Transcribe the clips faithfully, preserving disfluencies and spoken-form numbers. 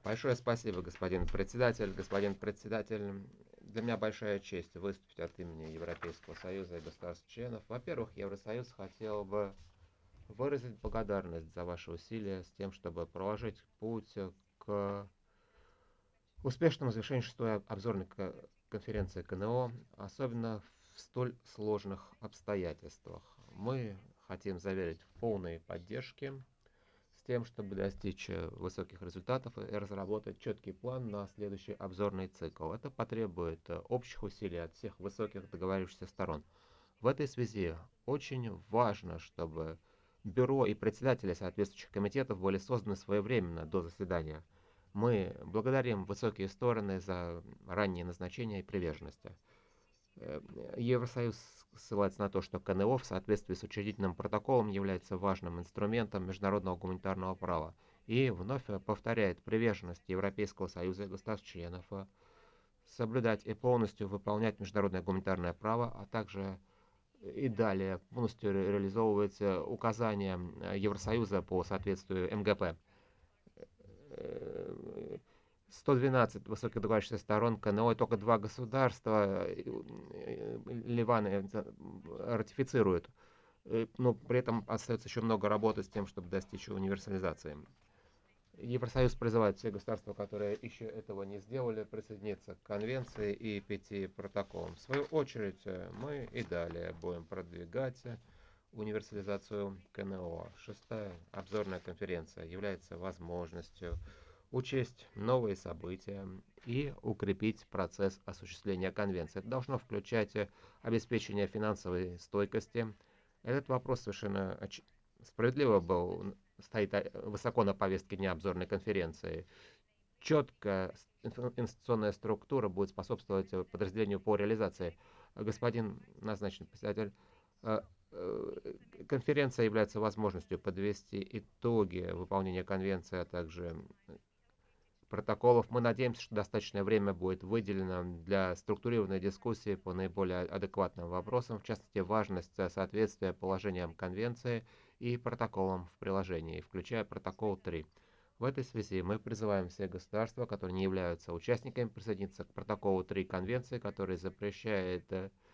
Большое спасибо, господин председатель. Господин председатель, для меня большая честь выступить от имени Европейского Союза и государств-членов. Во-первых, Евросоюз хотел бы выразить благодарность за ваши усилия с тем, чтобы проложить путь к успешному завершению шестой обзорной конференции КНО, особенно в столь сложных обстоятельствах. Мы хотим заверить в полной поддержке с тем, чтобы достичь высоких результатов и разработать четкий план на следующий обзорный цикл. Это потребует общих усилий от всех высоких договорившихся сторон. В этой связи очень важно, чтобы бюро и председатели соответствующих комитетов были созданы своевременно до заседания. Мы благодарим высокие стороны за раннее назначение и приверженность. Евросоюз ссылается на то, что КНО в соответствии с учредительным протоколом является важным инструментом международного гуманитарного права и вновь повторяет приверженность Европейского Союза и государств-членов соблюдать и полностью выполнять международное гуманитарное право, а также и далее полностью реализовывается указания Евросоюза по соответствию МГП. сто двенадцать высоких договорившихся сторон КНО, и только два государства, Ливан, ратифицируют. Но при этом остается еще много работы с тем, чтобы достичь универсализации. Евросоюз призывает все государства, которые еще этого не сделали, присоединиться к конвенции и пяти протоколам. В свою очередь, мы и далее будем продвигать универсализацию КНО. Шестая обзорная конференция является возможностью учесть новые события и укрепить процесс осуществления конвенции. Это должно включать обеспечение финансовой стойкости. Этот вопрос совершенно оч... справедливо был, стоит высоко на повестке дня обзорной конференции. Четкая институционная структура будет способствовать подразделению по реализации. Господин назначенный председатель, конференция является возможностью подвести итоги выполнения конвенции, а также протоколов. Мы надеемся, что достаточное время будет выделено для структурированной дискуссии по наиболее адекватным вопросам, в частности, важность соответствия положениям конвенции и протоколам в приложении, включая протокол три. В этой связи мы призываем все государства, которые не являются участниками, присоединиться к протоколу три конвенции, который запрещает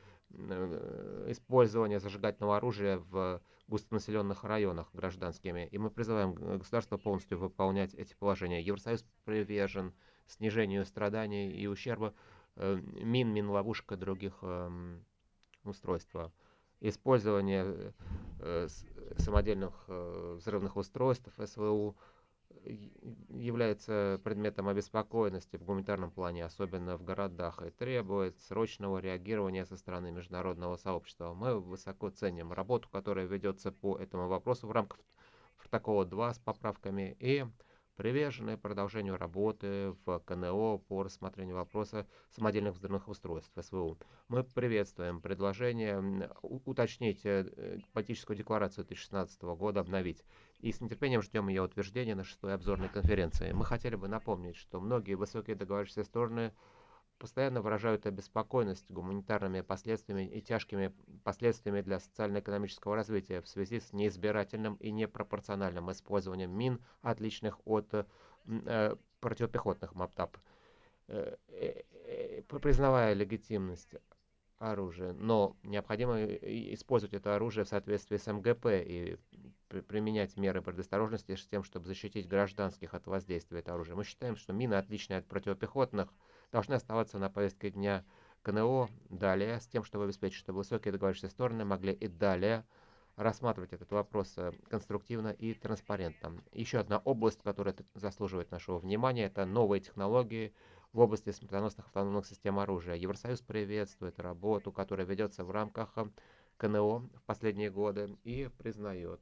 использование зажигательного оружия в густонаселенных районах гражданскими. И мы призываем государства полностью выполнять эти положения. Евросоюз привержен снижению страданий и ущерба мин, мин-ловушек и других устройств. Использование самодельных взрывных устройств СВУ является предметом обеспокоенности в гуманитарном плане, особенно в городах, и требует срочного реагирования со стороны международного сообщества. Мы высоко ценим работу, которая ведется по этому вопросу в рамках протокола два с поправками, и привержены продолжению работы в КНО по рассмотрению вопроса самодельных взрывных устройств СВУ. Мы приветствуем предложение уточнить политическую декларацию две тысячи шестнадцатого года, обновить. И с нетерпением ждем ее утверждения на шестой обзорной конференции. Мы хотели бы напомнить, что многие высокие договорившиеся стороны постоянно выражают обеспокоенность гуманитарными последствиями и тяжкими последствиями для социально-экономического развития в связи с неизбирательным и непропорциональным использованием мин, отличных от э, противопехотных МАПТАП. Э, э, признавая легитимность оружия, но необходимо использовать это оружие в соответствии с МГП и применять меры предосторожности с тем, чтобы защитить гражданских от воздействия этого оружия. Мы считаем, что мины, отличные от противопехотных, должны оставаться на повестке дня КНО далее, с тем, чтобы обеспечить, чтобы высокие договорившиеся стороны могли и далее рассматривать этот вопрос конструктивно и транспарентно. Еще одна область, которая заслуживает нашего внимания, это новые технологии в области смертоносных автономных систем оружия. Евросоюз приветствует работу, которая ведется в рамках КНО в последние годы, и признает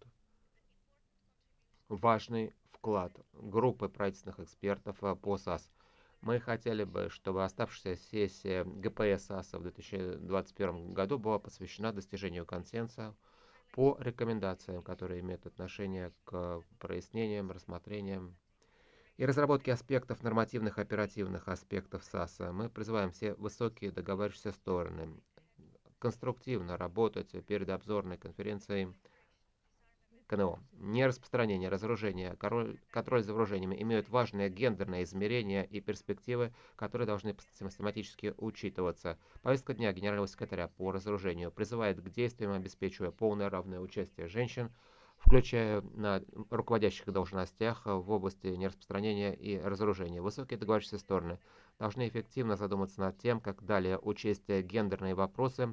важный вклад группы правительственных экспертов по САС. Мы хотели бы, чтобы оставшаяся сессия ГПС САСа в две тысячи двадцать первом году была посвящена достижению консенсуса по рекомендациям, которые имеют отношение к прояснениям, рассмотрениям и разработке аспектов нормативных и оперативных аспектов САСа. Мы призываем все высокие договорившиеся стороны конструктивно работать перед обзорной конференцией КНО. Нераспространение, разоружение, король- контроль за вооружениями имеют важные гендерные измерения и перспективы, которые должны систематически учитываться. Повестка дня Генерального секретаря по разоружению призывает к действиям, обеспечивая полное равное участие женщин, включая на руководящих должностях в области нераспространения и разоружения. Высокие договорившиеся стороны должны эффективно задуматься над тем, как далее учесть гендерные вопросы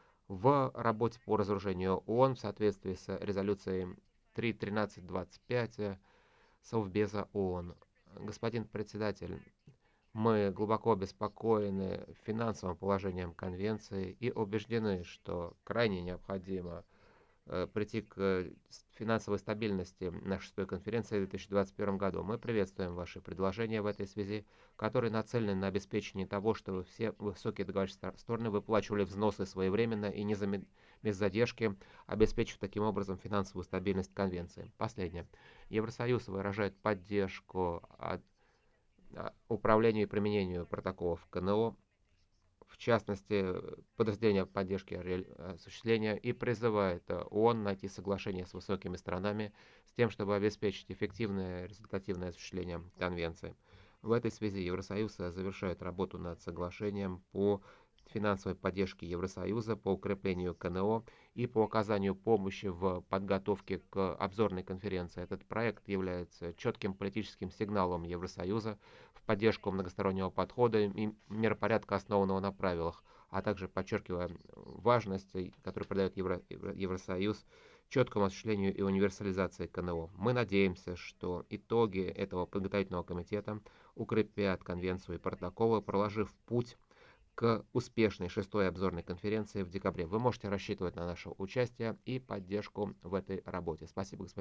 в работе по разоружению ООН в соответствии с резолюцией три тысячи тринадцать двадцать пять Совбеза ООН. Господин председатель, мы глубоко обеспокоены финансовым положением конвенции и убеждены, что крайне необходимо э, прийти к э, финансовой стабильности на шестой конференции в две тысячи двадцать первом году. Мы приветствуем ваши предложения в этой связи, которые нацелены на обеспечение того, чтобы все высокие договорившиеся стороны выплачивали взносы своевременно и не зам- без задержки, обеспечив таким образом финансовую стабильность конвенции. Последнее. Евросоюз выражает поддержку от- а, управлению и применению протоколов КНО, в частности, подразделения поддержки ре- осуществления, и призывает э, ООН найти соглашение с высокими странами с тем, чтобы обеспечить эффективное результативное осуществление конвенции. В этой связи Евросоюз э, завершает работу над соглашением по финансовой поддержке Евросоюза, по укреплению КНО и по оказанию помощи в подготовке к обзорной конференции. Этот проект является четким политическим сигналом Евросоюза в поддержку многостороннего подхода и миропорядка, основанного на правилах, а также подчеркивая важность, которую придает Евро, Евросоюз, четкому осуществлению и универсализации КНО. Мы надеемся, что итоги этого подготовительного комитета укрепят конвенцию и протоколы, проложив путь к успешной шестой обзорной конференции в декабре. Вы можете рассчитывать на наше участие и поддержку в этой работе. Спасибо, господин